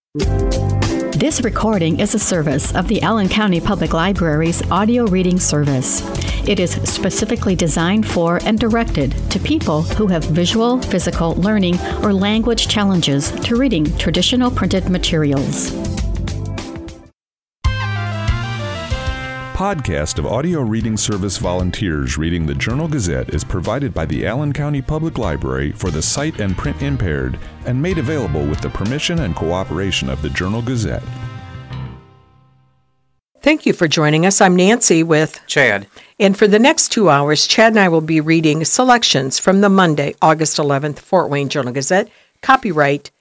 This recording is a service of the Allen County Public Library's audio reading service. It is specifically designed for and directed to people who have visual, physical, learning, or language challenges to reading traditional printed materials. Podcast of audio reading service volunteers reading the Journal-Gazette is provided by the Allen County Public Library for the sight and print impaired and made available with the permission and cooperation of the Journal-Gazette. Thank you for joining us. I'm Nancy with Chad. And for the next 2 hours, Chad and I will be reading selections from the Monday, August 11th, Fort Wayne Journal-Gazette, copyright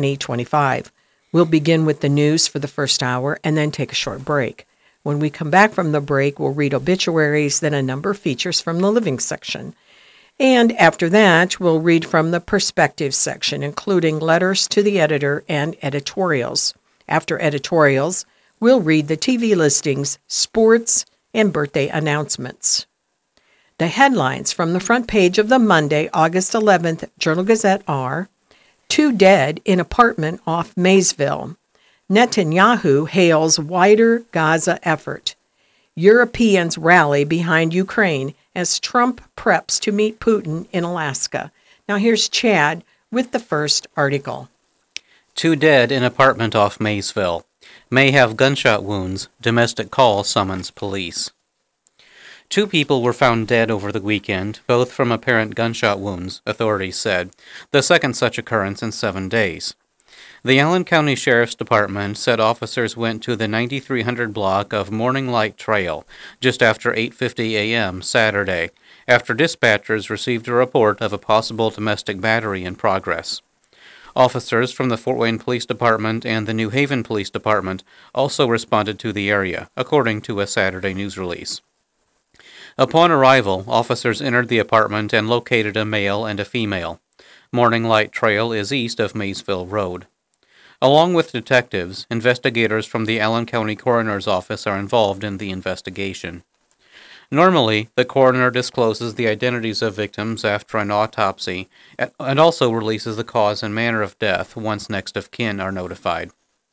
2025. We'll begin with the news for the first hour and then take a short break. When we come back from the break, we'll read obituaries, then a number of features from the living section. And after that, we'll read from the perspective section, including letters to the editor and editorials. After editorials, we'll read the TV listings, sports, and birthday announcements. The headlines from the front page of the Monday, August 11th Journal-Gazette are: 2 dead in apartment off Maysville. Netanyahu hails wider Gaza effort. Europeans rally behind Ukraine as Trump preps to meet Putin in Alaska. Now here's Chad with the first article. 2 dead in apartment off Maysville. May have gunshot wounds. Domestic call summons police. 2 people were found dead over the weekend, both from apparent gunshot wounds, authorities said, the second such occurrence in 7 days. The Allen County Sheriff's Department said officers went to the 9300 block of Morning Light Trail just after 8:50 a.m. Saturday, after dispatchers received a report of a possible domestic battery in progress. Officers from the Fort Wayne Police Department and the New Haven Police Department also responded to the area, according to a Saturday news release. Upon arrival, officers entered the apartment and located a male and a female. Morning Light Trail is east of Maysville Road. Along with detectives, investigators from the Allen County Coroner's Office are involved in the investigation. Normally, the coroner discloses the identities of victims after an autopsy and also releases the cause and manner of death once next of kin are notified.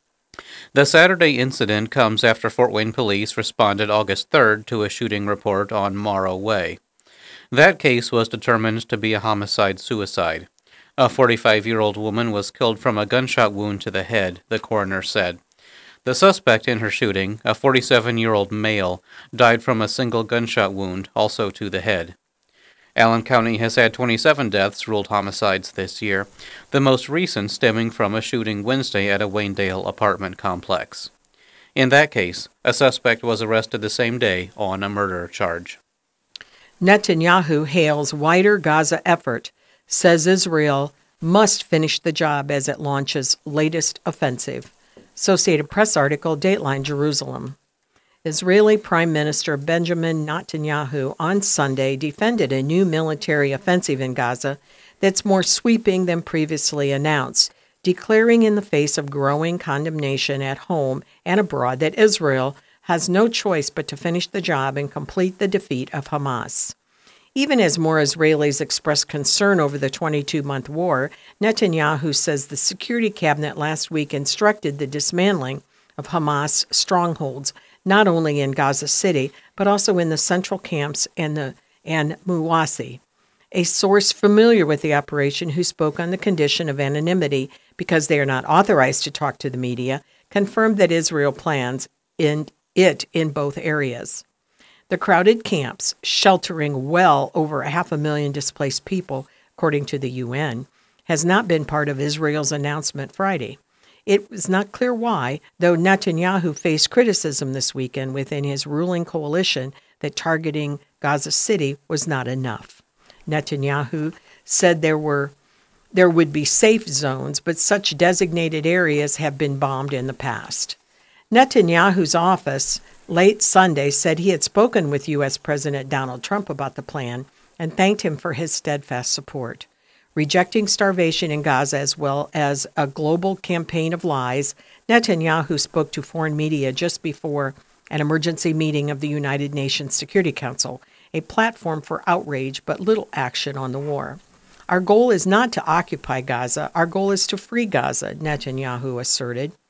The Saturday incident comes after Fort Wayne police responded August 3rd to a shooting report on Morrow Way. That case was determined to be a homicide-suicide. A 45-year-old woman was killed from a gunshot wound to the head, the coroner said. The suspect in her shooting, a 47-year-old male, died from a single gunshot wound, also to the head. Allen County has had 27 deaths ruled homicides this year, the most recent stemming from a shooting Wednesday at a Waynedale apartment complex. In that case, a suspect was arrested the same day on a murder charge. Netanyahu hails wider Gaza effort, says Israel must finish the job as it launches latest offensive. Associated Press article, Dateline Jerusalem. Israeli Prime Minister Benjamin Netanyahu on Sunday defended a new military offensive in Gaza that's more sweeping than previously announced, declaring in the face of growing condemnation at home and abroad that Israel has no choice but to finish the job and complete the defeat of Hamas. Even as more Israelis express concern over the 22-month war, Netanyahu says the Security Cabinet last week instructed the dismantling of Hamas strongholds, not only in Gaza City, but also in the central camps and Muwasi. A source familiar with the operation who spoke on the condition of anonymity because they are not authorized to talk to the media, confirmed that Israel plans in both areas. The crowded camps, sheltering well over 500,000 displaced people, according to the UN, has not been part of Israel's announcement Friday. It was not clear why, though Netanyahu faced criticism this weekend within his ruling coalition that targeting Gaza City was not enough. Netanyahu said there would be safe zones, but such designated areas have been bombed in the past. Netanyahu's office late Sunday said he had spoken with U.S. President Donald Trump about the plan and thanked him for his steadfast support. Rejecting starvation in Gaza as well as a global campaign of lies, Netanyahu spoke to foreign media just before an emergency meeting of the United Nations Security Council, a platform for outrage but little action on the war. Our goal is not to occupy Gaza. Our goal is to free Gaza, Netanyahu asserted.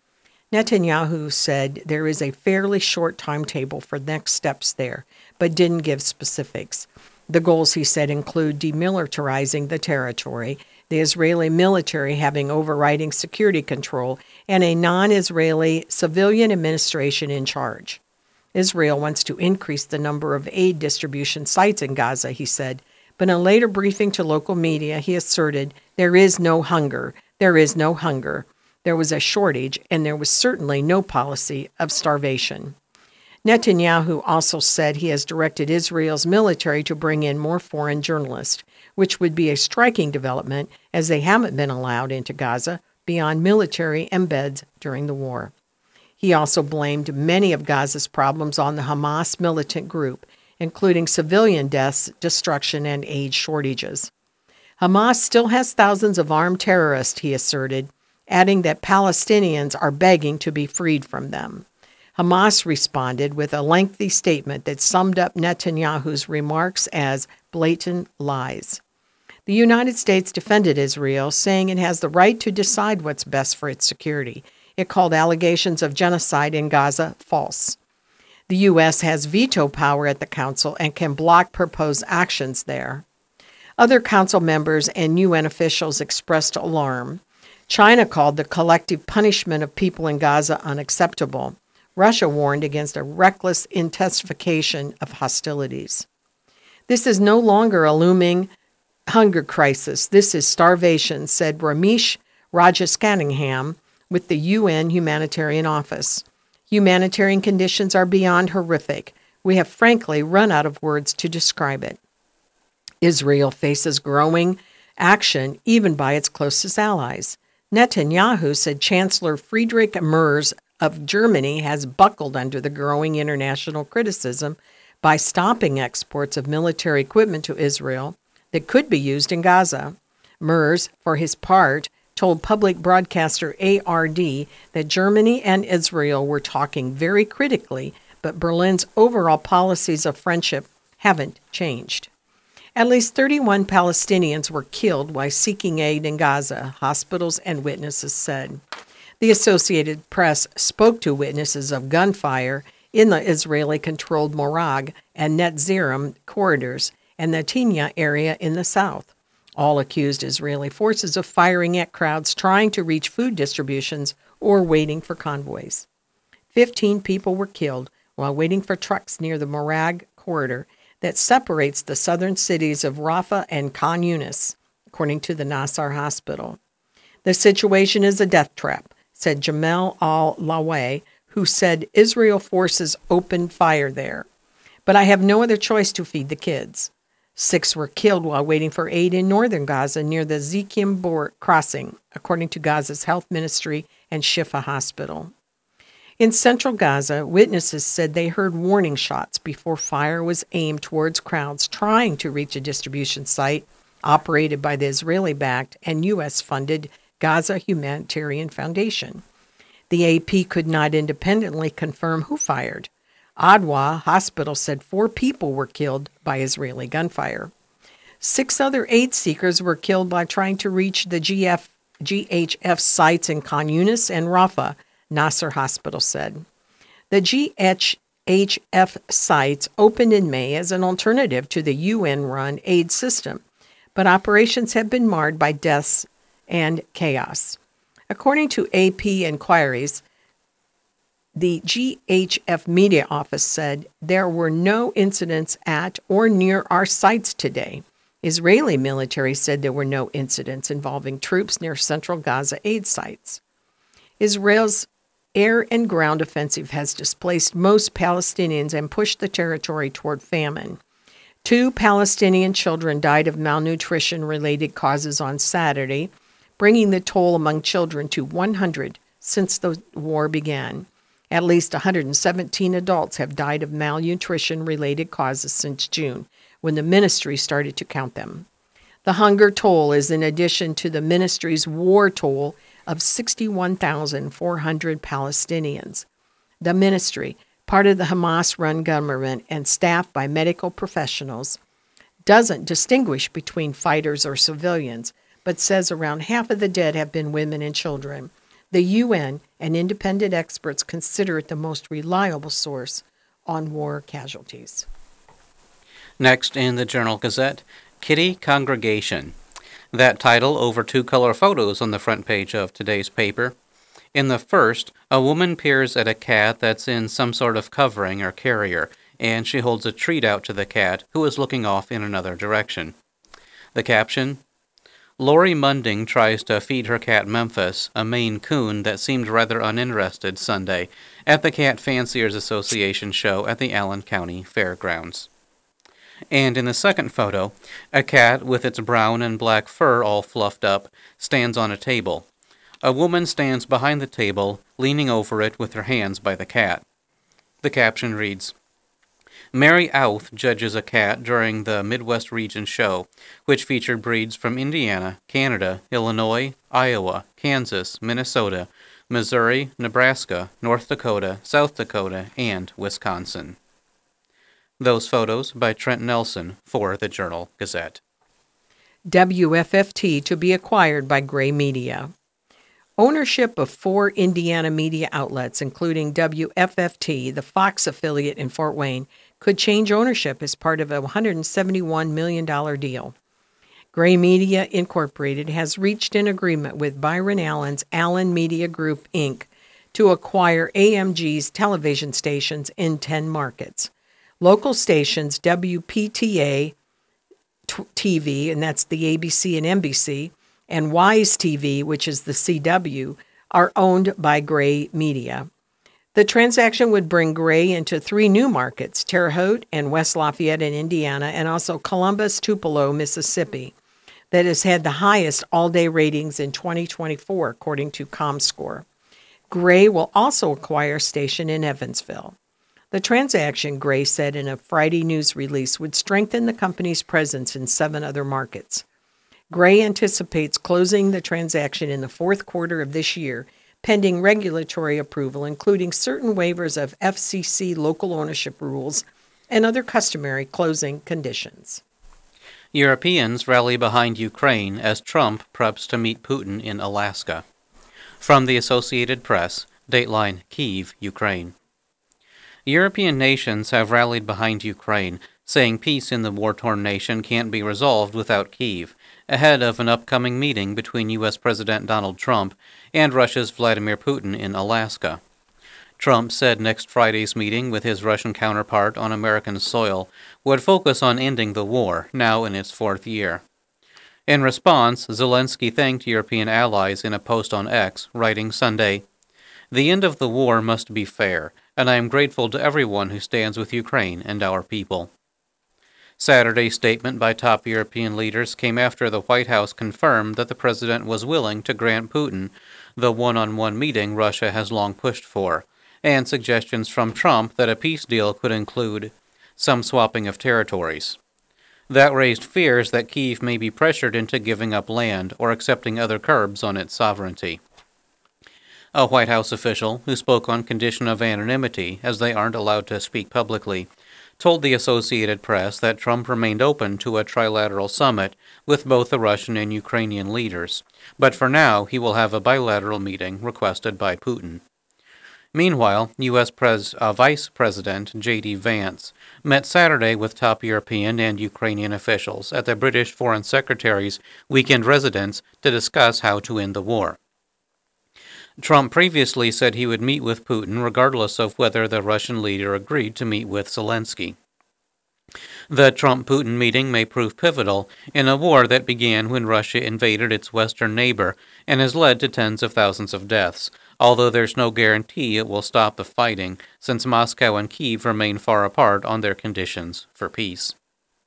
Netanyahu said there is a fairly short timetable for next steps there, but didn't give specifics. The goals, he said, include demilitarizing the territory, the Israeli military having overriding security control, and a non-Israeli civilian administration in charge. Israel wants to increase the number of aid distribution sites in Gaza, he said, but in a later briefing to local media, he asserted, there is no hunger. There is no hunger. There was a shortage, and there was certainly no policy of starvation. Netanyahu also said he has directed Israel's military to bring in more foreign journalists, which would be a striking development as they haven't been allowed into Gaza beyond military embeds during the war. He also blamed many of Gaza's problems on the Hamas militant group, including civilian deaths, destruction, and aid shortages. Hamas still has thousands of armed terrorists, he asserted, adding that Palestinians are begging to be freed from them. Hamas responded with a lengthy statement that summed up Netanyahu's remarks as blatant lies. The United States defended Israel, saying it has the right to decide what's best for its security. It called allegations of genocide in Gaza false. The U.S. has veto power at the Council and can block proposed actions there. Other Council members and UN officials expressed alarm. China called the collective punishment of people in Gaza unacceptable. Russia warned against a reckless intensification of hostilities. This is no longer a looming hunger crisis. This is starvation, said Ramesh Rajaskandingham with the UN Humanitarian Office. Humanitarian conditions are beyond horrific. We have frankly run out of words to describe it. Israel faces growing action even by its closest allies. Netanyahu said Chancellor Friedrich Merz of Germany has buckled under the growing international criticism by stopping exports of military equipment to Israel that could be used in Gaza. Merz, for his part, told public broadcaster ARD that Germany and Israel were talking very critically, but Berlin's overall policies of friendship haven't changed. At least 31 Palestinians were killed while seeking aid in Gaza, hospitals and witnesses said. The Associated Press spoke to witnesses of gunfire in the Israeli-controlled Morag and Netzirim corridors and the Tinya area in the south. All accused Israeli forces of firing at crowds trying to reach food distributions or waiting for convoys. 15 people were killed while waiting for trucks near the Morag corridor that separates the southern cities of Rafah and Khan Yunis, according to the Nasser hospital. The situation is a death trap, said Jamal al-Lawi, who said Israel forces opened fire there. But I have no other choice to feed the kids. 6 were killed while waiting for aid in northern Gaza near the Zikim crossing, according to Gaza's health ministry and Shifa hospital. In central Gaza, witnesses said they heard warning shots before fire was aimed towards crowds trying to reach a distribution site operated by the Israeli-backed and U.S.-funded Gaza Humanitarian Foundation. The AP could not independently confirm who fired. Adwa Hospital said 4 people were killed by Israeli gunfire. 6 other aid seekers were killed by trying to reach the GHF sites in Khan Yunis and Rafah, Nasser Hospital said. The GHF sites opened in May as an alternative to the UN-run aid system, but operations have been marred by deaths and chaos. According to AP inquiries, the GHF media office said there were no incidents at or near our sites today. Israeli military said there were no incidents involving troops near central Gaza aid sites. Israel's air and ground offensive has displaced most Palestinians and pushed the territory toward famine. 2 Palestinian children died of malnutrition-related causes on Saturday, bringing the toll among children to 100 since the war began. At least 117 adults have died of malnutrition-related causes since June, when the ministry started to count them. The hunger toll is in addition to the ministry's war toll of 61,400 Palestinians. The ministry, part of the Hamas-run government and staffed by medical professionals, doesn't distinguish between fighters or civilians, but says around half of the dead have been women and children. The UN and independent experts consider it the most reliable source on war casualties. Next in the Journal-Gazette, Kitty Congregation. That title over two color photos on the front page of today's paper. In the first, a woman peers at a cat that's in some sort of covering or carrier, and she holds a treat out to the cat, who is looking off in another direction. The caption, Lori Munding tries to feed her cat Memphis, a Maine Coon that seemed rather uninterested Sunday, at the Cat Fanciers Association show at the Allen County Fairgrounds. And in the second photo, a cat with its brown and black fur all fluffed up stands on a table. A woman stands behind the table, leaning over it with her hands by the cat. The caption reads, Mary Outh judges a cat during the Midwest Region show, which featured breeds from Indiana, Canada, Illinois, Iowa, Kansas, Minnesota, Missouri, Nebraska, North Dakota, South Dakota, and Wisconsin. Those photos by Trent Nelson for the Journal-Gazette. WFFT to be acquired by Gray Media. Ownership of 4 Indiana media outlets, including WFFT, the Fox affiliate in Fort Wayne, could change ownership as part of a $171 million deal. Gray Media Incorporated has reached an agreement with Byron Allen's Allen Media Group, Inc. to acquire AMG's television stations in 10 markets. Local stations WPTA TV, and that's the ABC and NBC, and Wise TV, which is the CW, are owned by Gray Media. The transaction would bring Gray into 3 new markets, Terre Haute and West Lafayette in Indiana, and also Columbus, Tupelo, Mississippi, that has had the highest all-day ratings in 2024, according to ComScore. Gray will also acquire a station in Evansville. The transaction, Gray said in a Friday news release, would strengthen the company's presence in 7 other markets. Gray anticipates closing the transaction in the fourth quarter of this year, pending regulatory approval, including certain waivers of FCC local ownership rules and other customary closing conditions. Europeans rally behind Ukraine as Trump preps to meet Putin in Alaska. From the Associated Press, Dateline, Kyiv, Ukraine. European nations have rallied behind Ukraine, saying peace in the war-torn nation can't be resolved without Kyiv, ahead of an upcoming meeting between U.S. President Donald Trump and Russia's Vladimir Putin in Alaska. Trump said next Friday's meeting with his Russian counterpart on American soil would focus on ending the war, now in its 4th year. In response, Zelensky thanked European allies in a post on X, writing Sunday, "The end of the war must be fair, and I am grateful to everyone who stands with Ukraine and our people." Saturday's statement by top European leaders came after the White House confirmed that the president was willing to grant Putin the one-on-one meeting Russia has long pushed for, and suggestions from Trump that a peace deal could include some swapping of territories. That raised fears that Kyiv may be pressured into giving up land or accepting other curbs on its sovereignty. A White House official, who spoke on condition of anonymity, as they aren't allowed to speak publicly, told the Associated Press that Trump remained open to a trilateral summit with both the Russian and Ukrainian leaders, but for now he will have a bilateral meeting requested by Putin. Meanwhile, U.S. Vice President J.D. Vance met Saturday with top European and Ukrainian officials at the British Foreign Secretary's weekend residence to discuss how to end the war. Trump previously said he would meet with Putin regardless of whether the Russian leader agreed to meet with Zelensky. The Trump-Putin meeting may prove pivotal in a war that began when Russia invaded its western neighbor and has led to tens of thousands of deaths, although there's no guarantee it will stop the fighting, since Moscow and Kyiv remain far apart on their conditions for peace.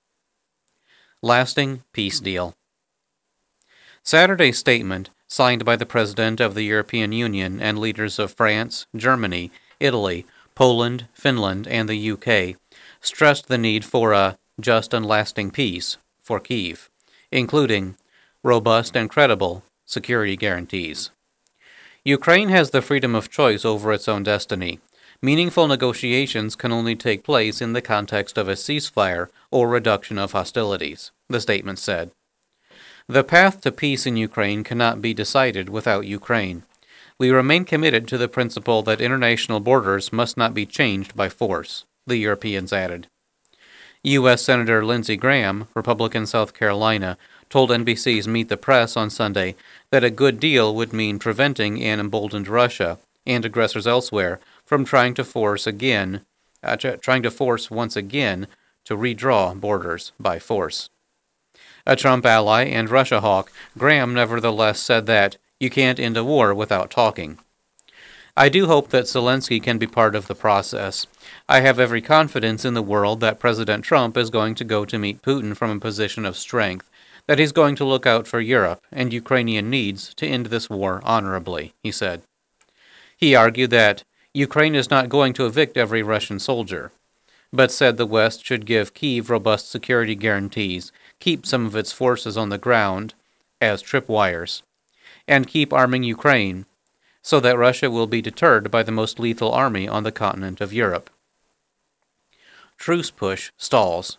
Lasting peace deal. Saturday's statement, signed by the President of the European Union and leaders of France, Germany, Italy, Poland, Finland, and the UK, stressed the need for a just and lasting peace for Kyiv, including robust and credible security guarantees. Ukraine has the freedom of choice over its own destiny. Meaningful negotiations can only take place in the context of a ceasefire or reduction of hostilities, the statement said. The path to peace in Ukraine cannot be decided without Ukraine. We remain committed to the principle that international borders must not be changed by force, the Europeans added. U.S. Senator Lindsey Graham, Republican South Carolina, told NBC's Meet the Press on Sunday that a good deal would mean preventing an emboldened Russia and aggressors elsewhere from trying to force once again to redraw borders by force. A Trump ally and Russia hawk, Graham nevertheless said that you can't end a war without talking. I do hope that Zelensky can be part of the process. I have every confidence in the world that President Trump is going to go to meet Putin from a position of strength, that he's going to look out for Europe and Ukrainian needs to end this war honorably, he said. He argued that Ukraine is not going to evict every Russian soldier, but said the West should give Kyiv robust security guarantees, keep some of its forces on the ground as tripwires, and keep arming Ukraine so that Russia will be deterred by the most lethal army on the continent of Europe. Truce push stalls.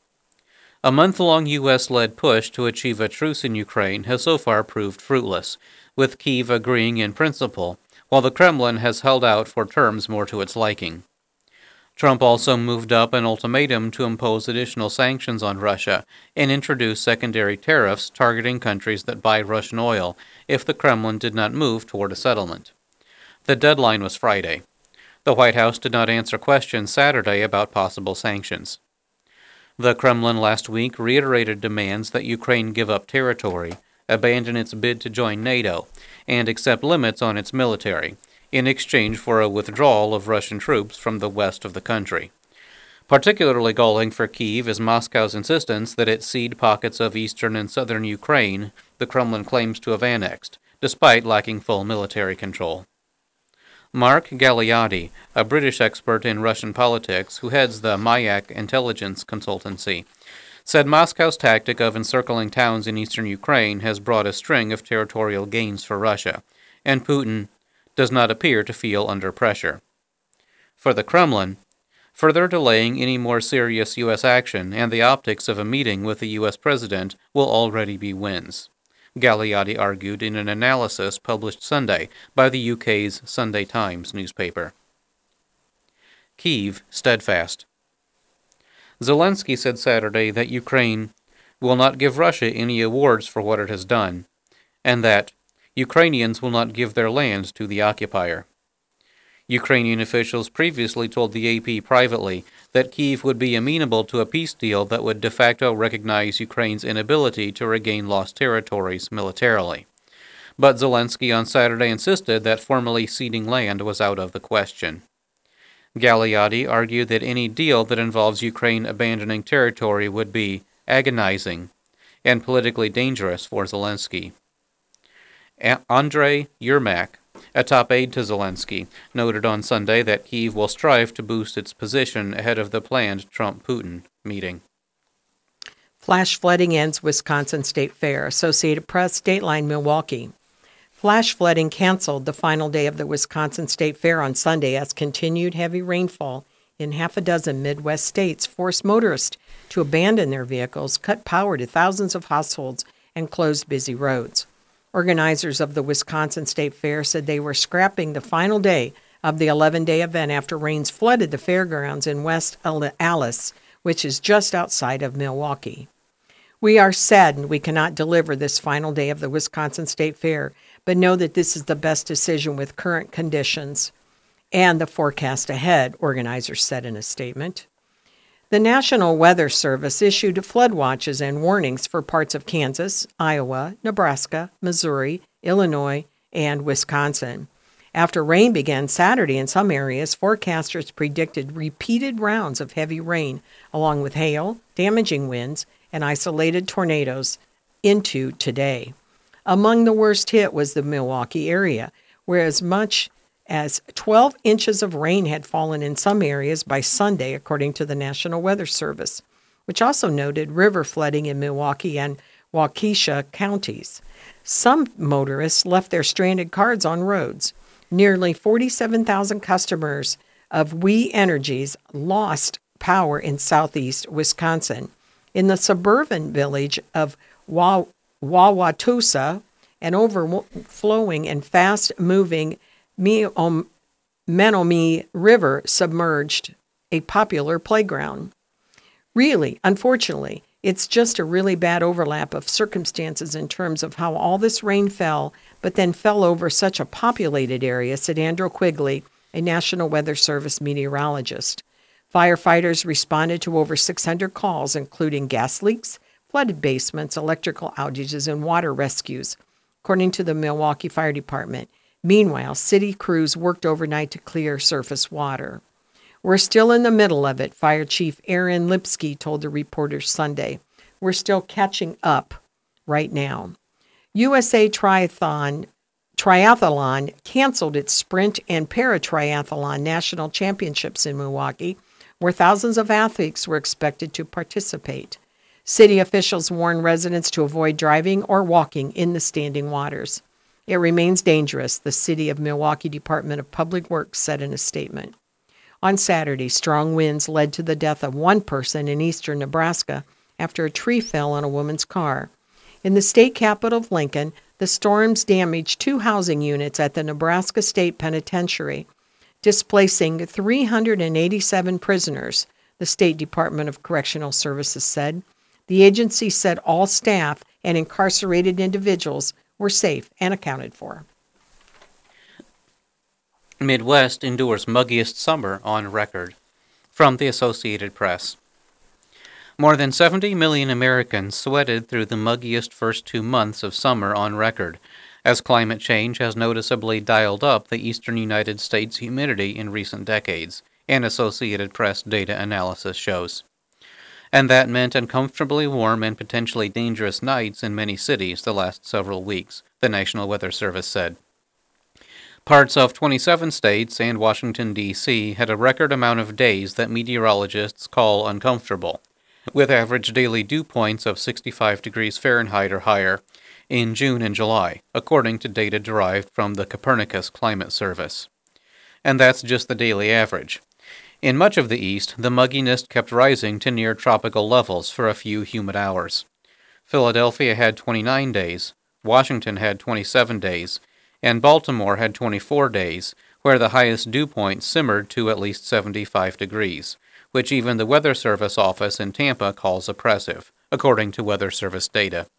A month-long U.S.-led push to achieve a truce in Ukraine has so far proved fruitless, with Kyiv agreeing in principle, while the Kremlin has held out for terms more to its liking. Trump also moved up an ultimatum to impose additional sanctions on Russia and introduce secondary tariffs targeting countries that buy Russian oil if the Kremlin did not move toward a settlement. The deadline was Friday. The White House did not answer questions Saturday about possible sanctions. The Kremlin last week reiterated demands that Ukraine give up territory, abandon its bid to join NATO, and accept limits on its military, in exchange for a withdrawal of Russian troops from the west of the country. Particularly galling for Kyiv is Moscow's insistence that it cede pockets of eastern and southern Ukraine the Kremlin claims to have annexed, despite lacking full military control. Mark Galeotti, a British expert in Russian politics who heads the Mayak intelligence consultancy, said Moscow's tactic of encircling towns in eastern Ukraine has brought a string of territorial gains for Russia, and Putin does not appear to feel under pressure. For the Kremlin, further delaying any more serious U.S. action and the optics of a meeting with the U.S. president will already be wins, Galeotti argued in an analysis published Sunday by the UK's Sunday Times newspaper. Kyiv steadfast. Zelensky said Saturday that Ukraine will not give Russia any awards for what it has done, and that Ukrainians will not give their land to the occupier. Ukrainian officials previously told the AP privately that Kyiv would be amenable to a peace deal that would de facto recognize Ukraine's inability to regain lost territories militarily. But Zelensky on Saturday insisted that formally ceding land was out of the question. Galeotti argued that any deal that involves Ukraine abandoning territory would be agonizing and politically dangerous for Zelensky. Andrei Yermak, a top aide to Zelensky, noted on Sunday that Kyiv will strive to boost its position ahead of the planned Trump-Putin meeting. Flash flooding ends Wisconsin State Fair. Associated Press, Dateline, Milwaukee. Flash flooding canceled the final day of the Wisconsin State Fair on Sunday as continued heavy rainfall in half a dozen Midwest states forced motorists to abandon their vehicles, cut power to thousands of households, and closed busy roads. Organizers of the Wisconsin State Fair said they were scrapping the final day of the 11-day event after rains flooded the fairgrounds in West Allis, which is just outside of Milwaukee. We are saddened we cannot deliver this final day of the Wisconsin State Fair, but know that this is the best decision with current conditions and the forecast ahead, organizers said in a statement. The National Weather Service issued flood watches and warnings for parts of Kansas, Iowa, Nebraska, Missouri, Illinois, and Wisconsin. After rain began Saturday in some areas, forecasters predicted repeated rounds of heavy rain, along with hail, damaging winds, and isolated tornadoes into today. Among the worst hit was the Milwaukee area, where as much as 12 inches of rain had fallen in some areas by Sunday, according to the National Weather Service, which also noted river flooding in Milwaukee and Waukesha counties. Some motorists left their stranded cars on roads. Nearly 47,000 customers of We Energies lost power in southeast Wisconsin. In the suburban village of Wauwatosa, an overflowing and fast-moving Menominee River submerged a popular playground. Really, unfortunately, it's just a really bad overlap of circumstances in terms of how all this rain fell, but then fell over such a populated area, said Andrew Quigley, a National Weather Service meteorologist. Firefighters responded to over 600 calls, including gas leaks, flooded basements, electrical outages, and water rescues, according to the Milwaukee Fire Department. Meanwhile, city crews worked overnight to clear surface water. We're still in the middle of it, Fire Chief Aaron Lipsky told the reporters Sunday. We're still catching up right now. USA Triathlon canceled its sprint and paratriathlon national championships in Milwaukee, where thousands of athletes were expected to participate. City officials warned residents to avoid driving or walking in the standing waters. It remains dangerous, the City of Milwaukee Department of Public Works said in a statement. On Saturday, strong winds led to the death of one person in eastern Nebraska after a tree fell on a woman's car. In the state capital of Lincoln, the storms damaged 2 housing units at the Nebraska State Penitentiary, displacing 387 prisoners, the State Department of Correctional Services said. The agency said all staff and incarcerated individuals were safe and accounted for. Midwest endures muggiest summer on record. From the Associated Press. More than 70 million Americans sweated through the muggiest first 2 months of summer on record, as climate change has noticeably dialed up the eastern United States humidity in recent decades, an Associated Press data analysis shows. And that meant uncomfortably warm and potentially dangerous nights in many cities the last several weeks, the National Weather Service said. Parts of 27 states and Washington, D.C. had a record amount of days that meteorologists call uncomfortable, with average daily dew points of 65 degrees Fahrenheit or higher in June and July, according to data derived from the Copernicus Climate Service. And that's just the daily average. In much of the East, the mugginess kept rising to near tropical levels for a few humid hours. Philadelphia had 29 days, Washington had 27 days, and Baltimore had 24 days, where the highest dew point simmered to at least 75 degrees, which even the Weather Service office in Tampa calls oppressive, according to Weather Service data.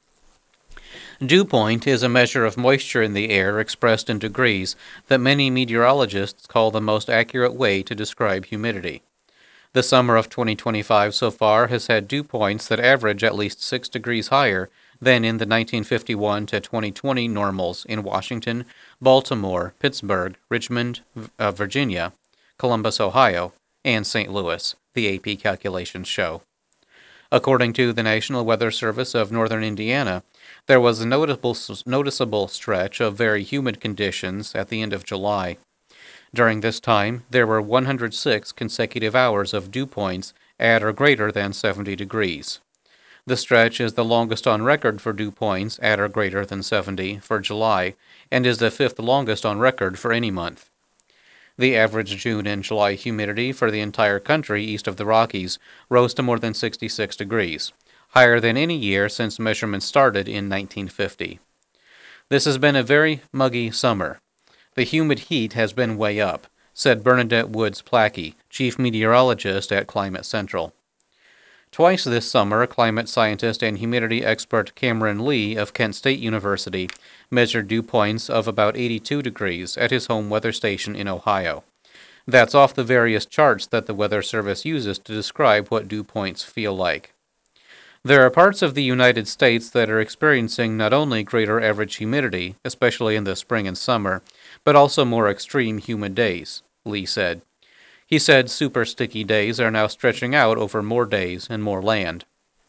Dew point is a measure of moisture in the air expressed in degrees that many meteorologists call the most accurate way to describe humidity. The summer of 2025 so far has had dew points that average at least 6 degrees higher than in the 1951 to 2020 normals in Washington, Baltimore, Pittsburgh, Richmond, Virginia, Columbus, Ohio, and St. Louis, the AP calculations show. According to the National Weather Service of Northern Indiana, there was a noticeable stretch of very humid conditions at the end of July. During this time, there were 106 consecutive hours of dew points at or greater than 70 degrees. The stretch is the longest on record for dew points at or greater than 70 for July, and is the 5th longest on record for any month. The average June and July humidity for the entire country east of the Rockies rose to more than 66 degrees, higher than any year since measurements started in 1950. This has been a very muggy summer. The humid heat has been way up, said Bernadette Woods-Plackey, chief meteorologist at Climate Central. Twice this summer, climate scientist and humidity expert Cameron Lee of Kent State University measured dew points of about 82 degrees at his home weather station in Ohio. That's off the various charts that the Weather Service uses to describe what dew points feel like. There are parts of the United States that are experiencing not only greater average humidity, especially in the spring and summer, but also more extreme humid days, Lee said. He said super sticky days are now stretching out over more days and more land.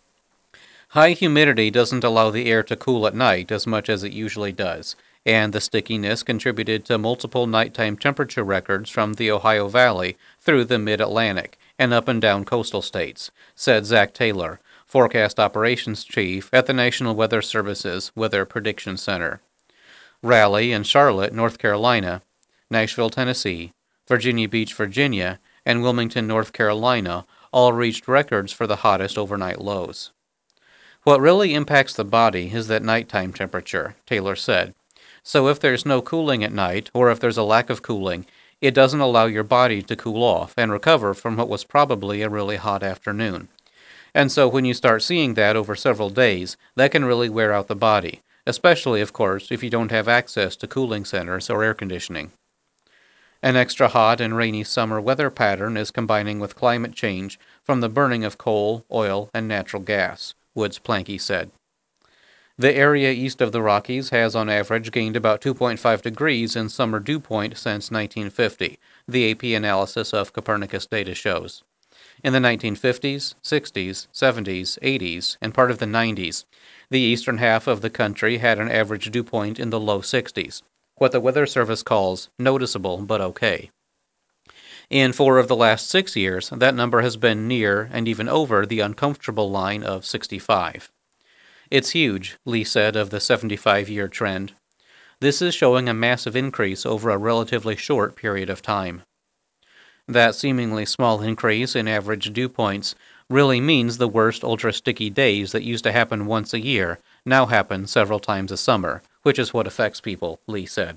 High humidity doesn't allow the air to cool at night as much as it usually does, and the stickiness contributed to multiple nighttime temperature records from the Ohio Valley through the Mid-Atlantic and up and down coastal states, said Zach Taylor, Forecast Operations Chief at the National Weather Service's Weather Prediction Center. Raleigh and Charlotte, North Carolina, Nashville, Tennessee, Virginia Beach, Virginia, and Wilmington, North Carolina all reached records for the hottest overnight lows. What really impacts the body is that nighttime temperature, Taylor said. So if there's no cooling at night, or if there's a lack of cooling, it doesn't allow your body to cool off and recover from what was probably a really hot afternoon. And so when you start seeing that over several days, that can really wear out the body, especially, of course, if you don't have access to cooling centers or air conditioning. An extra hot and rainy summer weather pattern is combining with climate change from the burning of coal, oil, and natural gas, Woods Planke said. The area east of the Rockies has on average gained about 2.5 degrees in summer dew point since 1950, the AP analysis of Copernicus data shows. In the 1950s, 60s, 70s, 80s, and part of the 90s, the eastern half of the country had an average dew point in the low 60s, what the Weather Service calls noticeable but okay. In 4 of the last 6 years, that number has been near and even over the uncomfortable line of 65. It's huge, Lee said of the 75-year trend. This is showing a massive increase over a relatively short period of time. That seemingly small increase in average dew points really means the worst ultra-sticky days that used to happen once a year now happen several times a summer, which is what affects people, Lee said.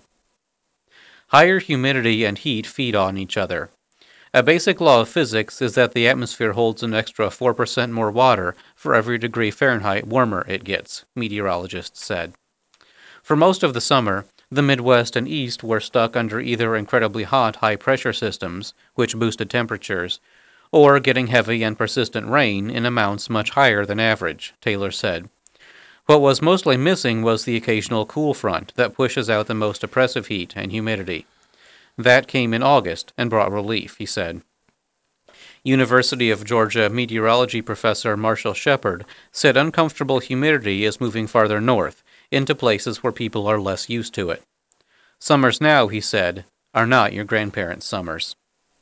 Higher humidity and heat feed on each other. A basic law of physics is that the atmosphere holds an extra 4% more water for every degree Fahrenheit warmer it gets, meteorologists said. For most of the summer, the Midwest and East were stuck under either incredibly hot high-pressure systems, which boosted temperatures, or getting heavy and persistent rain in amounts much higher than average, Taylor said. What was mostly missing was the occasional cool front that pushes out the most oppressive heat and humidity. That came in August and brought relief, he said. University of Georgia meteorology professor Marshall Shepard said uncomfortable humidity is moving farther north, into places where people are less used to it. Summers now, he said, are not your grandparents' summers.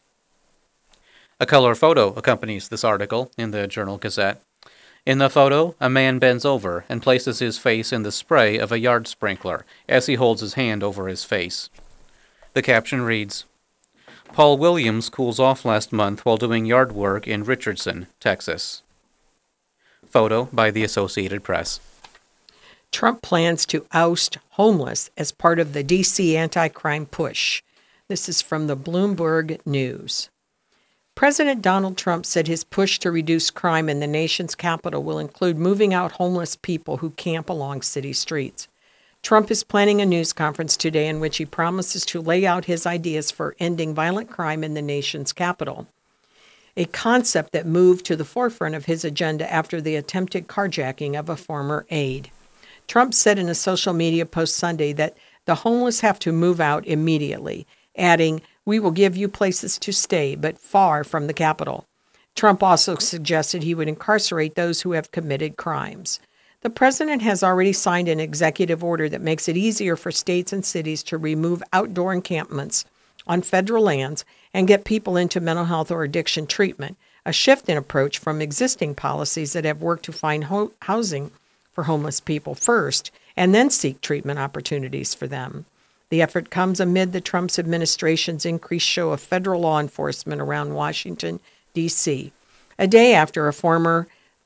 A color photo accompanies this article in the Journal-Gazette. In the photo, a man bends over and places his face in the spray of a yard sprinkler as he holds his hand over his face. The caption reads, Paul Williams cools off last month while doing yard work in Richardson, Texas. Photo by the Associated Press. Trump plans to oust homeless as part of the D.C. anti-crime push. This is from the Bloomberg News. President Donald Trump said his push to reduce crime in the nation's capital will include moving out homeless people who camp along city streets. Trump is planning a news conference today in which he promises to lay out his ideas for ending violent crime in the nation's capital, a concept that moved to the forefront of his agenda after the attempted carjacking of a former aide. Trump said in a social media post Sunday that the homeless have to move out immediately, adding, "We will give you places to stay, but far from the capital." Trump also suggested he would incarcerate those who have committed crimes. The president has already signed an executive order that makes it easier for states and cities to remove outdoor encampments on federal lands and get people into mental health or addiction treatment, a shift in approach from existing policies that have worked to find housing for homeless people first and then seek treatment opportunities for them. The effort comes amid the Trump administration's increased show of federal law enforcement around Washington, D.C., a day after a former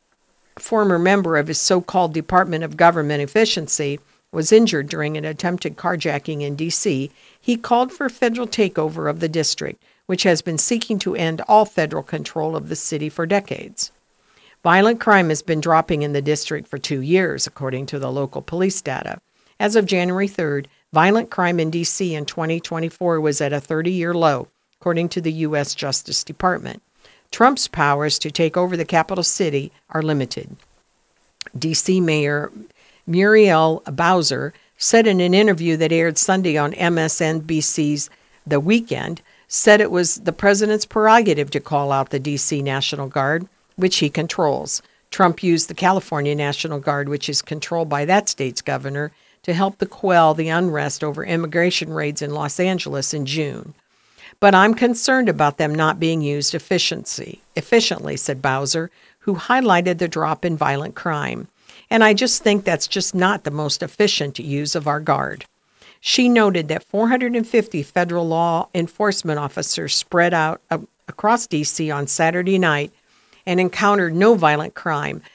member of his so-called Department of Government Efficiency was injured during an attempted carjacking in D.C., he called for federal takeover of the district, which has been seeking to end all federal control of the city for decades. Violent crime has been dropping in the district for 2 years, according to the local police data. As of January 3rd, violent crime in D.C. in 2024 was at a 30-year low, according to the U.S. Justice Department. Trump's powers to take over the capital city are limited. D.C. Mayor Muriel Bowser said in an interview that aired Sunday on MSNBC's The Weekend, said it was the president's prerogative to call out the D.C. National Guard, which he controls. Trump used the California National Guard, which is controlled by that state's governor, to help quell the unrest over immigration raids in Los Angeles in June. But I'm concerned about them not being used efficiently, said Bowser, who highlighted the drop in violent crime. And I just think that's just not the most efficient use of our guard. She noted that 450 federal law enforcement officers spread out across D.C. on Saturday night and encountered no violent crime,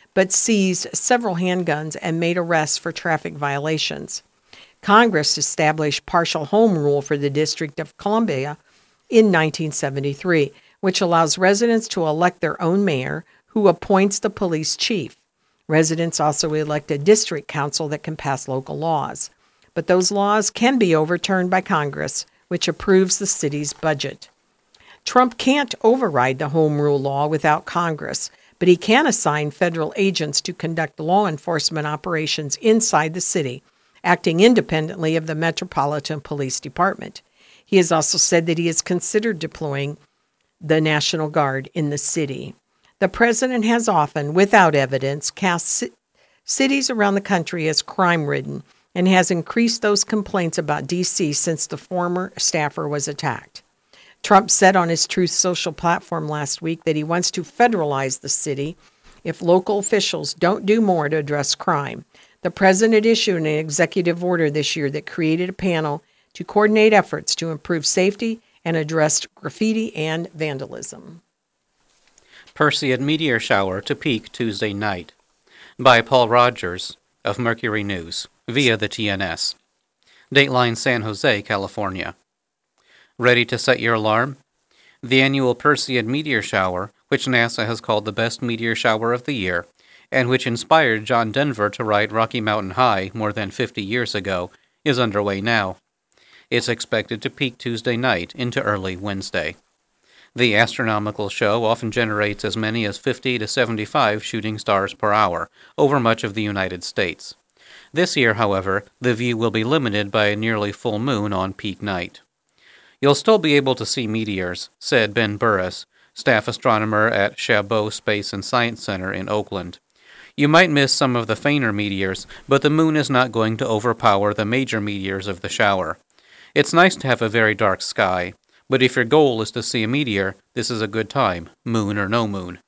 but seized several handguns and made arrests for traffic violations. Congress established partial home rule for the District of Columbia in 1973, which allows residents to elect their own mayor, who appoints the police chief. Residents also elect a district council that can pass local laws. But those laws can be overturned by Congress, which approves the city's budget. Trump can't override the home rule law without Congress, but he can assign federal agents to conduct law enforcement operations inside the city, acting independently of the Metropolitan Police Department. He has also said that he has considered deploying the National Guard in the city. The president has often, without evidence, cast cities around the country as crime-ridden and has increased those complaints about D.C. since the former staffer was attacked. Trump said on his Truth Social platform last week that he wants to federalize the city if local officials don't do more to address crime. The president issued an executive order this year that created a panel to coordinate efforts to improve safety and address graffiti and vandalism. Perseid meteor shower to peak Tuesday night. By Paul Rogers of Mercury News, via the TNS. Dateline San Jose, California. Ready to set your alarm? The annual Perseid meteor shower, which NASA has called the best meteor shower of the year, and which inspired John Denver to write Rocky Mountain High more than 50 years ago, is underway now. It's expected to peak Tuesday night into early Wednesday. The astronomical show often generates as many as 50 to 75 shooting stars per hour over much of the United States. This year, however, the view will be limited by a nearly full moon on peak night. You'll still be able to see meteors, said Ben Burris, staff astronomer at Chabot Space and Science Center in Oakland. You might miss some of the fainter meteors, but the moon is not going to overpower the major meteors of the shower. It's nice to have a very dark sky, but if your goal is to see a meteor, this is a good time, moon or no moon.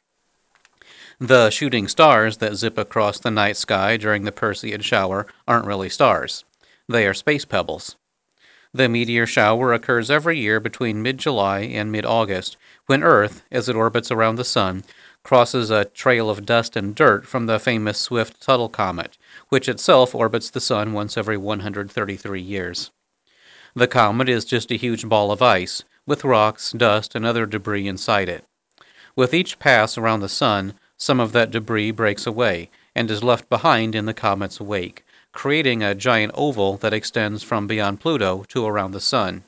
The shooting stars that zip across the night sky during the Perseid shower aren't really stars. They are space pebbles. The meteor shower occurs every year between mid-July and mid-August, when Earth, as it orbits around the Sun, crosses a trail of dust and dirt from the famous Swift-Tuttle comet, which itself orbits the Sun once every 133 years. The comet is just a huge ball of ice, with rocks, dust, and other debris inside it. With each pass around the Sun, some of that debris breaks away and is left behind in the comet's wake, creating a giant oval that extends from beyond Pluto to around the Sun.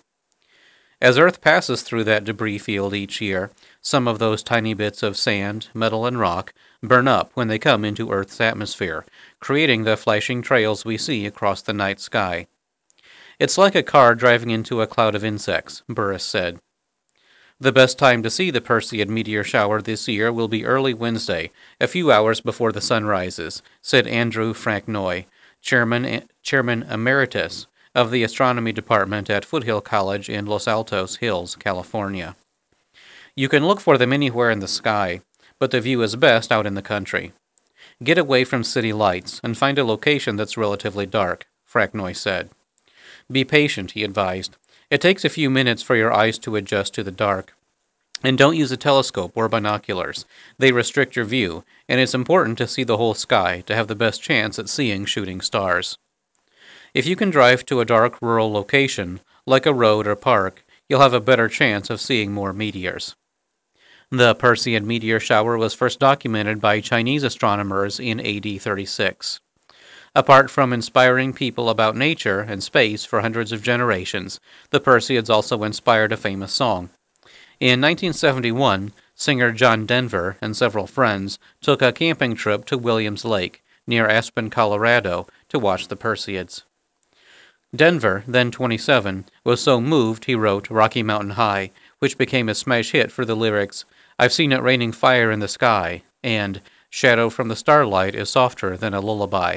As Earth passes through that debris field each year, some of those tiny bits of sand, metal, and rock burn up when they come into Earth's atmosphere, creating the flashing trails we see across the night sky. It's like a car driving into a cloud of insects, Burris said. The best time to see the Perseid meteor shower this year will be early Wednesday, a few hours before the sun rises, said Andrew Franknoy, Chairman Emeritus of the Astronomy Department at Foothill College in Los Altos Hills, California. You can look for them anywhere in the sky, but the view is best out in the country. Get away from city lights and find a location that's relatively dark, Franknoy said. Be patient, he advised. It takes a few minutes for your eyes to adjust to the dark. And don't use a telescope or binoculars. They restrict your view, and it's important to see the whole sky to have the best chance at seeing shooting stars. If you can drive to a dark rural location, like a road or park, you'll have a better chance of seeing more meteors. The Perseid meteor shower was first documented by Chinese astronomers in AD 36. Apart from inspiring people about nature and space for hundreds of generations, the Perseids also inspired a famous song. In 1971, singer John Denver and several friends took a camping trip to Williams Lake, near Aspen, Colorado, to watch the Perseids. Denver, then 27, was so moved he wrote Rocky Mountain High, which became a smash hit for the lyrics, "I've seen it raining fire in the sky," and "Shadow from the starlight is softer than a lullaby."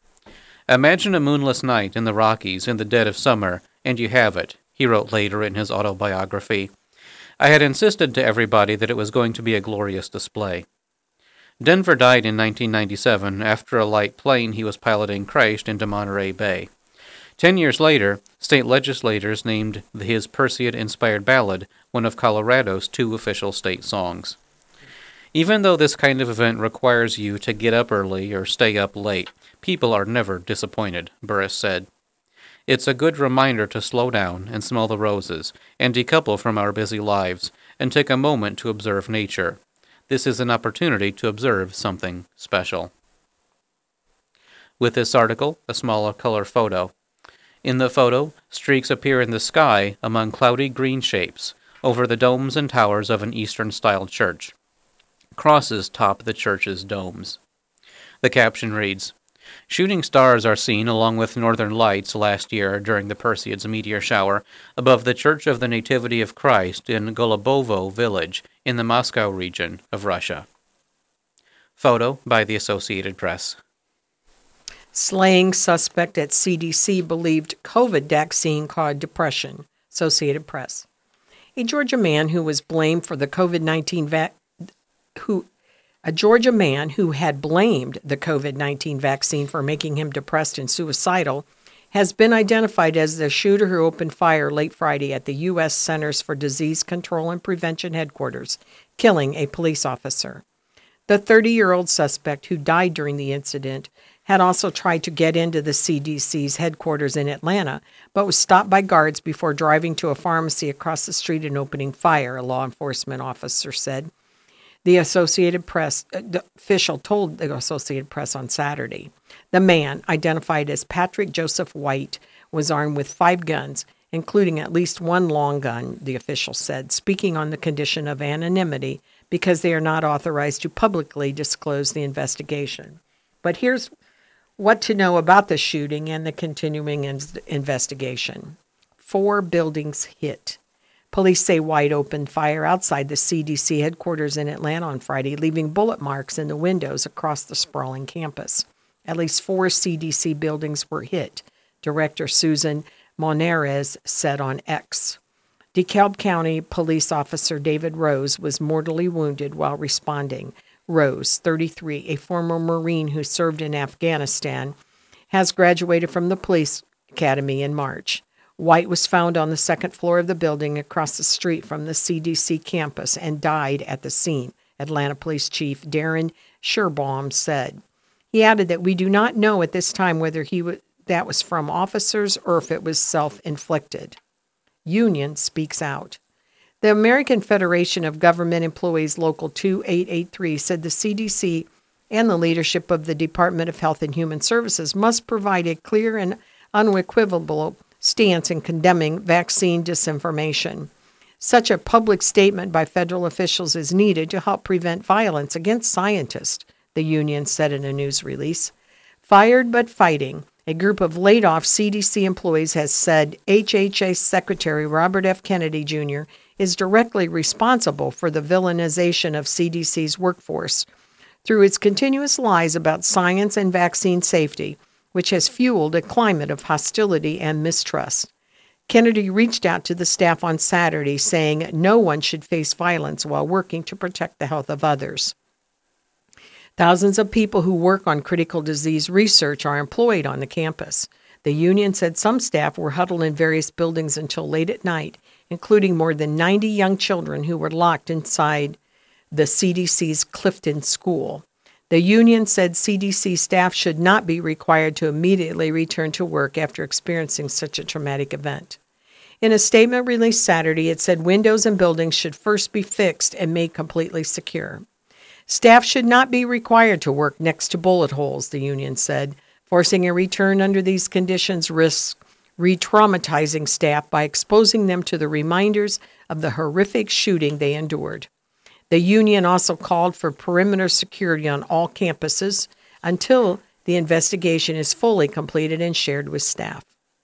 Imagine a moonless night in the Rockies in the dead of summer, and you have it, he wrote later in his autobiography. I had insisted to everybody that it was going to be a glorious display. Denver died in 1997 after a light plane he was piloting crashed into Monterey Bay. 10 years later, state legislators named his Perseid-inspired ballad one of Colorado's 2 official state songs. Even though this kind of event requires you to get up early or stay up late, people are never disappointed, Burris said. It's a good reminder to slow down and smell the roses, and decouple from our busy lives, and take a moment to observe nature. This is an opportunity to observe something special. With this article, a smaller color photo. In the photo, streaks appear in the sky among cloudy green shapes, over the domes and towers of an Eastern-style church. Crosses top the church's domes. The caption reads, "Shooting stars are seen along with northern lights last year during the Perseids meteor shower above the Church of the Nativity of Christ in Golubovo village in the Moscow region of Russia." Photo by the Associated Press. Slaying suspect at CDC believed COVID vaccine caused depression. Associated Press. A Georgia man who was blamed for the COVID-19 who had blamed the COVID-19 vaccine for making him depressed and suicidal has been identified as the shooter who opened fire late Friday at the U.S. Centers for Disease Control and Prevention headquarters, killing a police officer. The 30-year-old suspect, who died during the incident, had also tried to get into the CDC's headquarters in Atlanta, but was stopped by guards before driving to a pharmacy across the street and opening fire, a law enforcement officer said. The official told the Associated Press on Saturday. The man, identified as Patrick Joseph White, was armed with 5 guns, including at least 1 long gun, the official said, speaking on the condition of anonymity because they are not authorized to publicly disclose the investigation. But here's what to know about the shooting and the continuing investigation. 4 buildings hit. Police say White opened fire outside the CDC headquarters in Atlanta on Friday, leaving bullet marks in the windows across the sprawling campus. At least 4 CDC buildings were hit, Director Susan Monares said on X. DeKalb County police officer David Rose was mortally wounded while responding. Rose, 33, a former Marine who served in Afghanistan, has graduated from the police academy in March. White was found on the 2nd floor of the building across the street from the CDC campus and died at the scene, Atlanta Police Chief Darren Sherbaum said. He added that we do not know at this time whether that was from officers or if it was self-inflicted. Union speaks out. The American Federation of Government Employees Local 2883 said the CDC and the leadership of the Department of Health and Human Services must provide a clear and unequivocal stance in condemning vaccine disinformation. Such a public statement by federal officials is needed to help prevent violence against scientists, the union said in a news release. Fired but fighting, a group of laid-off CDC employees has said HHS Secretary Robert F. Kennedy Jr. is directly responsible for the villainization of CDC's workforce through its continuous lies about science and vaccine safety, which has fueled a climate of hostility and mistrust. Kennedy reached out to the staff on Saturday, saying no one should face violence while working to protect the health of others. Thousands of people who work on critical disease research are employed on the campus. The union said some staff were huddled in various buildings until late at night, including more than 90 young children who were locked inside the CDC's Clifton School. The union said CDC staff should not be required to immediately return to work after experiencing such a traumatic event. In a statement released Saturday, it said windows and buildings should first be fixed and made completely secure. Staff should not be required to work next to bullet holes, the union said. Forcing a return under these conditions risks re-traumatizing staff by exposing them to the reminders of the horrific shooting they endured. The union also called for perimeter security on all campuses until the investigation is fully completed and shared with staff.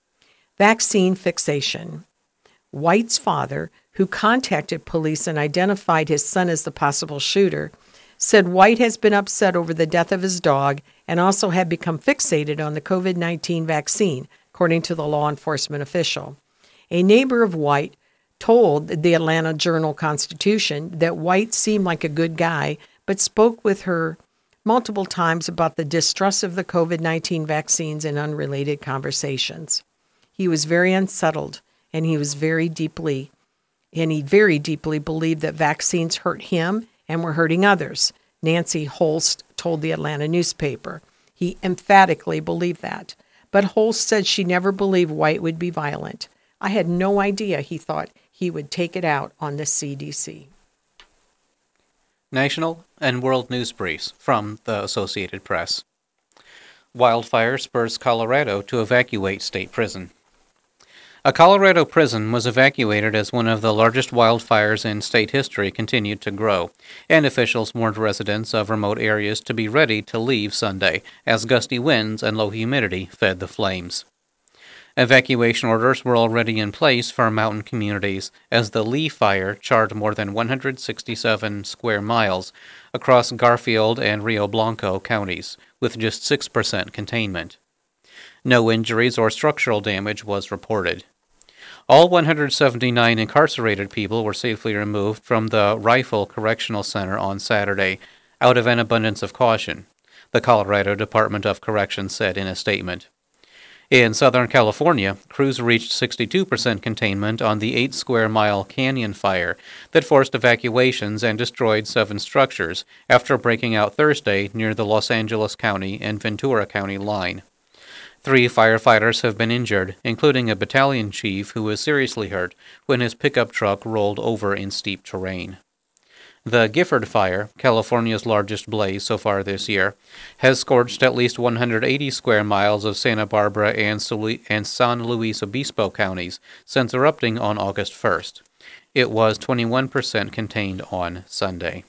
Vaccine fixation. White's father, who contacted police and identified his son as the possible shooter, said White has been upset over the death of his dog and also had become fixated on the COVID-19 vaccine, according to the law enforcement official. A neighbor of White told the Atlanta Journal-Constitution that White seemed like a good guy, but spoke with her multiple times about the distrust of the COVID-19 vaccines in unrelated conversations. He was very unsettled, and he very deeply believed that vaccines hurt him and we're hurting others, Nancy Holst told the Atlanta newspaper. He emphatically believed that. But Holst said she never believed White would be violent. I had no idea he thought he would take it out on the CDC. National and World News Briefs from the Associated Press. Wildfire spurs Colorado to evacuate state prison. A Colorado prison was evacuated as one of the largest wildfires in state history continued to grow, and officials warned residents of remote areas to be ready to leave Sunday, as gusty winds and low humidity fed the flames. Evacuation orders were already in place for mountain communities, as the Lee Fire charred more than 167 square miles across Garfield and Rio Blanco counties, with just 6% containment. No injuries or structural damage was reported. All 179 incarcerated people were safely removed from the Rifle Correctional Center on Saturday, out of an abundance of caution, the Colorado Department of Corrections said in a statement. In Southern California, crews reached 62% containment on the 8-square-mile Canyon Fire that forced evacuations and destroyed 7 structures after breaking out Thursday near the Los Angeles County and Ventura County line. 3 firefighters have been injured, including a battalion chief who was seriously hurt when his pickup truck rolled over in steep terrain. The Gifford Fire, California's largest blaze so far this year, has scorched at least 180 square miles of Santa Barbara and San Luis Obispo counties since erupting on August 1st. It was 21% contained on Sunday.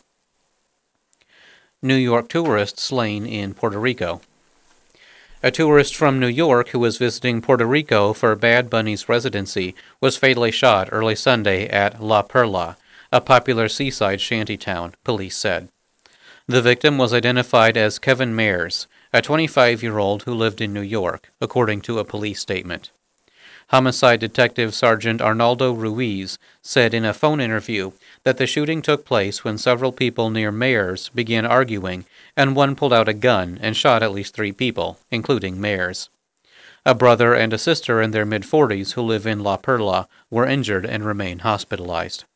New York tourist slain in Puerto Rico. A tourist from New York who was visiting Puerto Rico for Bad Bunny's residency was fatally shot early Sunday at La Perla, a popular seaside shantytown, police said. The victim was identified as Kevin Mayers, a 25-year-old who lived in New York, according to a police statement. Homicide Detective Sergeant Arnaldo Ruiz said in a phone interview that the shooting took place when several people near Mayers began arguing, and one pulled out a gun and shot at least 3 people, including Mayers. A brother and a sister in their mid-40s who live in La Perla were injured and remain hospitalized.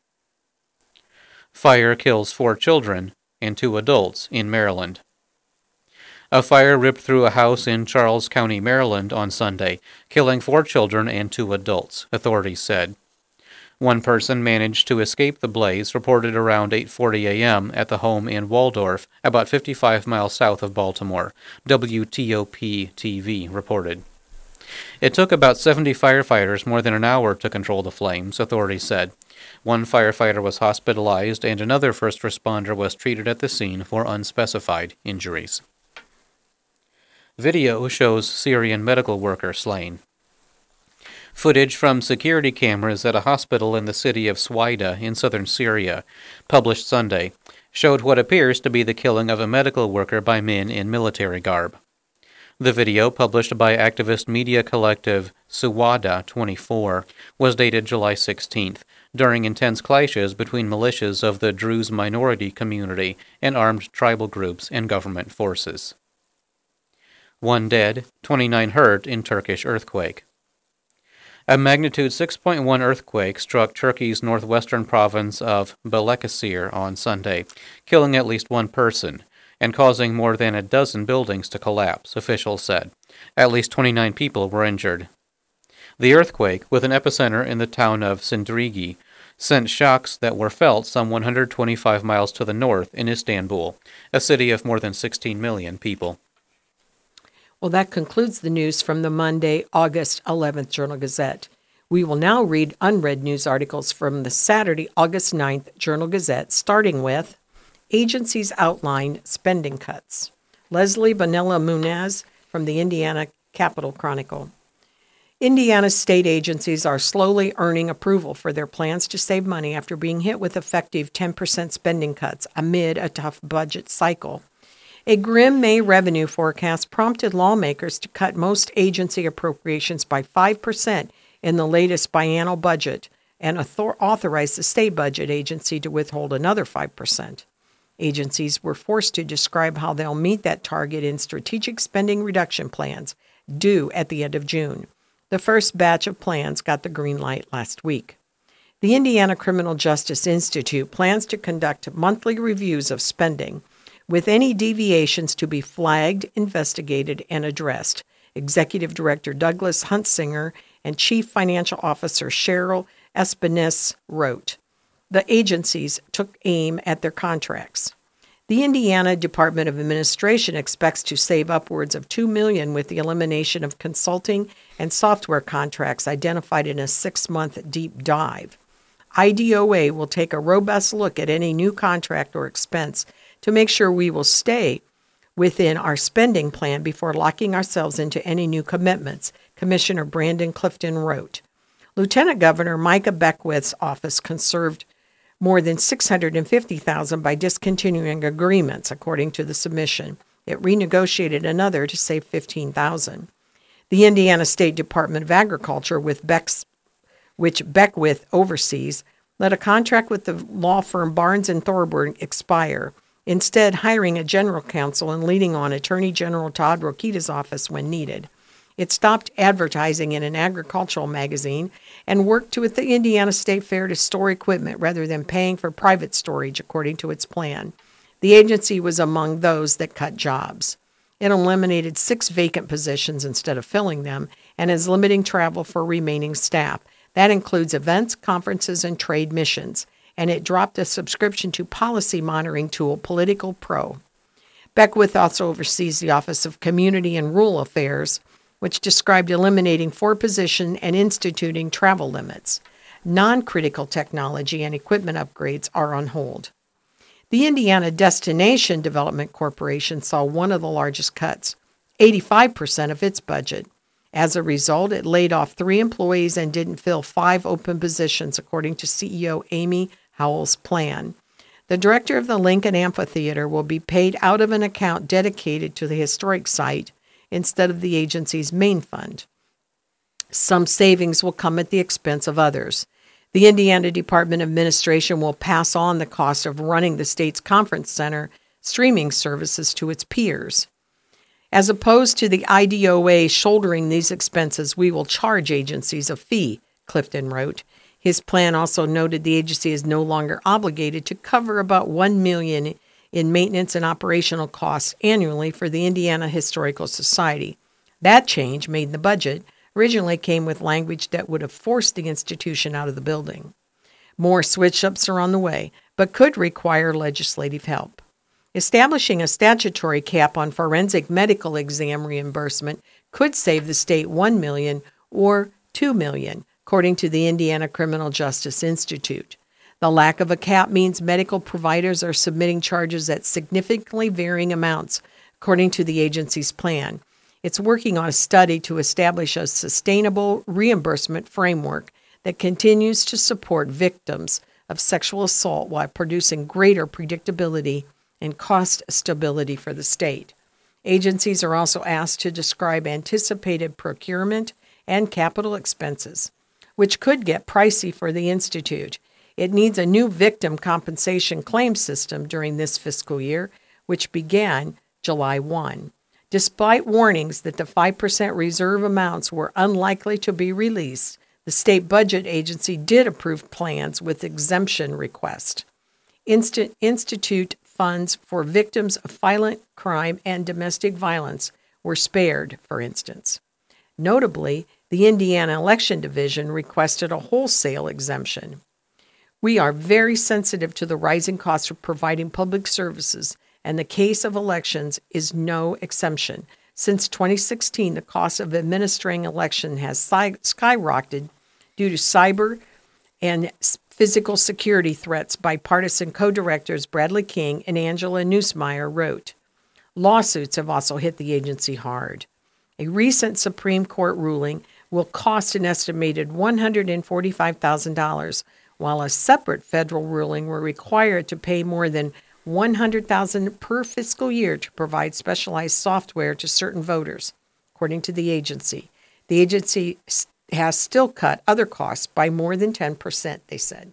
Fire kills 4 children and 2 adults in Maryland. A fire ripped through a house in Charles County, Maryland on Sunday, killing 4 children and 2 adults, authorities said. One person managed to escape the blaze, reported around 8:40 a.m. at the home in Waldorf, about 55 miles south of Baltimore, WTOP-TV reported. It took about 70 firefighters more than an hour to control the flames, authorities said. One firefighter was hospitalized and another first responder was treated at the scene for unspecified injuries. Video shows Syrian medical worker slain. Footage from security cameras at a hospital in the city of Swaida in southern Syria, published Sunday, showed what appears to be the killing of a medical worker by men in military garb. The video, published by activist media collective Suwada 24, was dated July 16th, during intense clashes between militias of the Druze minority community and armed tribal groups and government forces. 1 dead, 29 hurt in Turkish earthquake. A magnitude 6.1 earthquake struck Turkey's northwestern province of Balıkesir on Sunday, killing at least 1 person and causing more than a dozen buildings to collapse, officials said. At least 29 people were injured. The earthquake, with an epicenter in the town of Sindrigi, sent shocks that were felt some 125 miles to the north in Istanbul, a city of more than 16 million people. Well, that concludes the news from the Monday, August 11th Journal-Gazette. We will now read unread news articles from the Saturday, August 9th Journal-Gazette, starting with Agencies Outline Spending Cuts. Leslie Bonilla-Munez from the Indiana Capitol Chronicle. Indiana's state agencies are slowly earning approval for their plans to save money after being hit with effective 10% spending cuts amid a tough budget cycle. A grim May revenue forecast prompted lawmakers to cut most agency appropriations by 5% in the latest biennial budget and authorized the state budget agency to withhold another 5%. Agencies were forced to describe how they'll meet that target in strategic spending reduction plans due at the end of June. The first batch of plans got the green light last week. The Indiana Criminal Justice Institute plans to conduct monthly reviews of spending, with any deviations to be flagged, investigated, and addressed. Executive Director Douglas Huntsinger and Chief Financial Officer Cheryl Espinez wrote. The agencies took aim at their contracts. The Indiana Department of Administration expects to save upwards of $2 million with the elimination of consulting and software contracts identified in a 6-month deep dive. IDOA will take a robust look at any new contract or expense to make sure we will stay within our spending plan before locking ourselves into any new commitments, Commissioner Brandon Clifton wrote. Lieutenant Governor Micah Beckwith's office conserved more than $650,000 by discontinuing agreements, according to the submission. It renegotiated another to save $15,000. The Indiana State Department of Agriculture, which Beckwith oversees, let a contract with the law firm Barnes & Thorburn expire, instead hiring a general counsel and leading on Attorney General Todd Rokita's office when needed. It stopped advertising in an agricultural magazine and worked with the Indiana State Fair to store equipment rather than paying for private storage, according to its plan. The agency was among those that cut jobs. It eliminated 6 vacant positions instead of filling them and is limiting travel for remaining staff. That includes events, conferences, and trade missions. And it dropped a subscription to policy monitoring tool Political Pro. Beckwith also oversees the Office of Community and Rural Affairs, which described eliminating 4 positions and instituting travel limits. Non-critical technology and equipment upgrades are on hold. The Indiana Destination Development Corporation saw one of the largest cuts, 85% of its budget. As a result, it laid off 3 employees and didn't fill 5 open positions, according to CEO Amy Howell's plan. The director of the Lincoln Amphitheater will be paid out of an account dedicated to the historic site instead of the agency's main fund. Some savings will come at the expense of others. The Indiana Department of Administration will pass on the cost of running the state's conference center streaming services to its peers. As opposed to the IDOA shouldering these expenses, we will charge agencies a fee, Clifton wrote. His plan also noted the agency is no longer obligated to cover about $1 million in maintenance and operational costs annually for the Indiana Historical Society. That change, made in the budget, originally came with language that would have forced the institution out of the building. More switch-ups are on the way, but could require legislative help. Establishing a statutory cap on forensic medical exam reimbursement could save the state $1 million or $2 million, according to the Indiana Criminal Justice Institute. The lack of a cap means medical providers are submitting charges at significantly varying amounts, according to the agency's plan. It's working on a study to establish a sustainable reimbursement framework that continues to support victims of sexual assault while producing greater predictability and cost stability for the state. Agencies are also asked to describe anticipated procurement and capital expenses, which could get pricey for the Institute. It needs a new victim compensation claim system during this fiscal year, which began July 1. Despite warnings that the 5% reserve amounts were unlikely to be released, the state budget agency did approve plans with exemption request. Institute funds for victims of violent crime and domestic violence were spared, for instance. Notably, the Indiana Election Division requested a wholesale exemption. We are very sensitive to the rising costs of providing public services, and the case of elections is no exception. Since 2016, the cost of administering election has skyrocketed due to cyber and physical security threats, bipartisan co-directors Bradley King and Angela Nussmeier wrote. Lawsuits have also hit the agency hard. A recent Supreme Court ruling will cost an estimated $145,000, while a separate federal ruling will require it to pay more than $100,000 per fiscal year to provide specialized software to certain voters, according to the agency. The agency has still cut other costs by more than 10%, they said.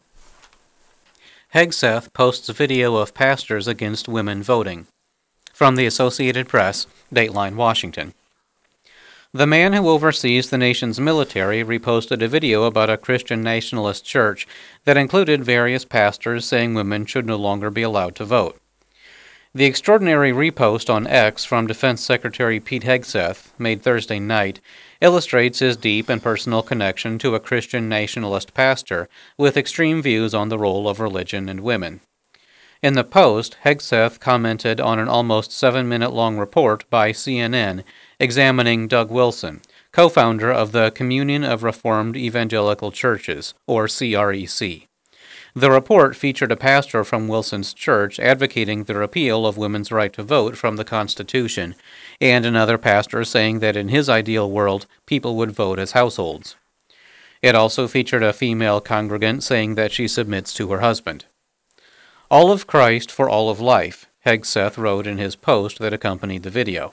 Hegseth posts a video of pastors against women voting. From the Associated Press, Dateline, Washington. The man who oversees the nation's military reposted a video about a Christian nationalist church that included various pastors saying women should no longer be allowed to vote. The extraordinary repost on X from Defense Secretary Pete Hegseth, made Thursday night, illustrates his deep and personal connection to a Christian nationalist pastor with extreme views on the role of religion and women. In the post, Hegseth commented on an almost 7-minute-long report by CNN examining Doug Wilson, co-founder of the Communion of Reformed Evangelical Churches, or CREC. The report featured a pastor from Wilson's church advocating the repeal of women's right to vote from the Constitution, and another pastor saying that in his ideal world, people would vote as households. It also featured a female congregant saying that she submits to her husband. All of Christ for all of life, Hegseth wrote in his post that accompanied the video.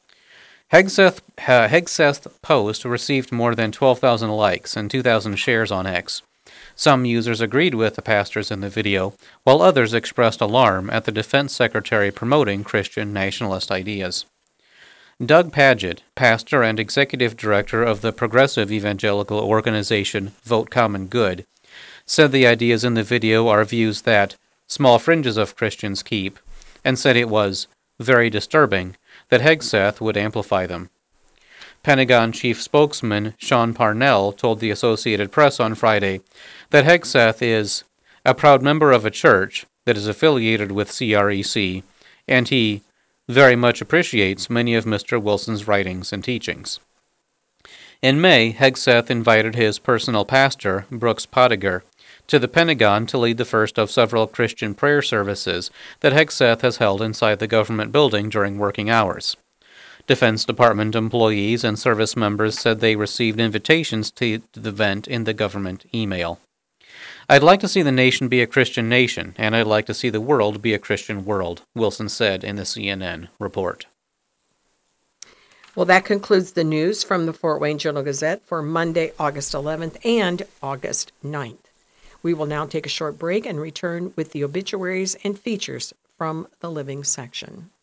Hegseth's post received more than 12,000 likes and 2,000 shares on X. Some users agreed with the pastors in the video, while others expressed alarm at the defense secretary promoting Christian nationalist ideas. Doug Padgett, pastor and executive director of the progressive evangelical organization Vote Common Good, said the ideas in the video are views that small fringes of Christians keep, and said it was very disturbing that Hegseth would amplify them. Pentagon chief spokesman Sean Parnell told the Associated Press on Friday that Hegseth is a proud member of a church that is affiliated with CREC, and he very much appreciates many of Mr. Wilson's writings and teachings. In May, Hegseth invited his personal pastor, Brooks Pottinger, to the Pentagon to lead the first of several Christian prayer services that Hegseth has held inside the government building during working hours. Defense Department employees and service members said they received invitations to the event in the government email. "I'd like to see the nation be a Christian nation, and I'd like to see the world be a Christian world," Wilson said in the CNN report. Well, that concludes the news from the Fort Wayne Journal-Gazette for Monday, August 11th and August 9th. We will now take a short break and return with the obituaries and features from the living section.